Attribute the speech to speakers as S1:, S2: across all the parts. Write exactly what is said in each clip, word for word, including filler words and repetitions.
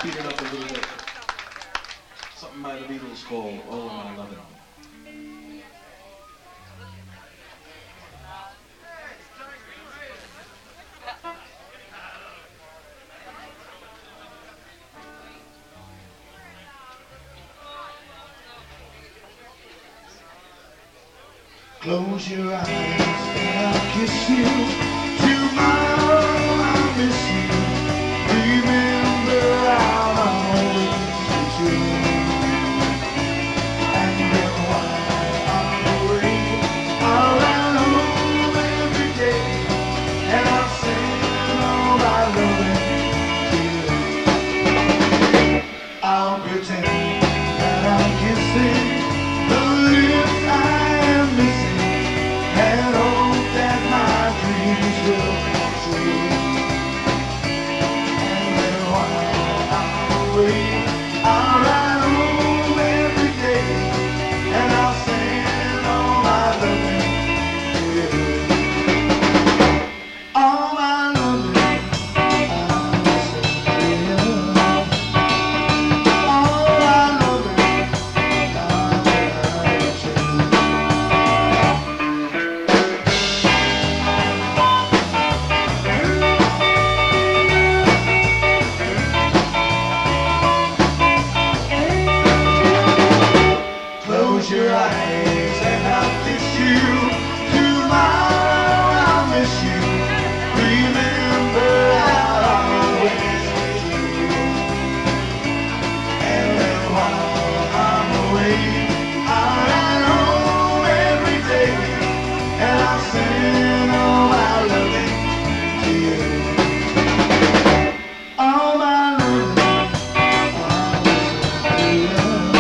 S1: speed it up a little bit. Something by the Beatles called Oh My Lovin'.
S2: Close your eyes and I'll kiss you. Tomorrow I'll miss you. Remember I'll always be true. And then while I'm away, I'll run home every day, and I'll sing all my loving to you. I'll pretend that I'm kissing the lips I am missing, and hope that my dreams will come true. And then while I'm away, I'll ride home every day, and I'll sing all my loving to you. All my loving I'll sing to you. All my loving I'll write to you. Close your eyes and I'll kiss you. Tomorrow I'll miss you. Remember I'll always miss you. And then while I'm away, I'll ride home every day, and I'll sing all my loving to you. All my loving I'll listen to you.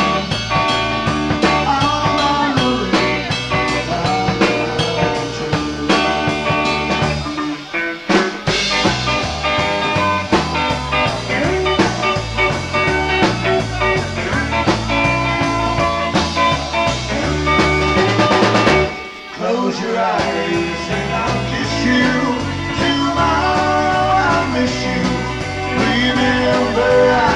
S2: All my loving I'll write to you. Close your eyes and I'll kiss you. Tomorrow I'll miss you. Remember I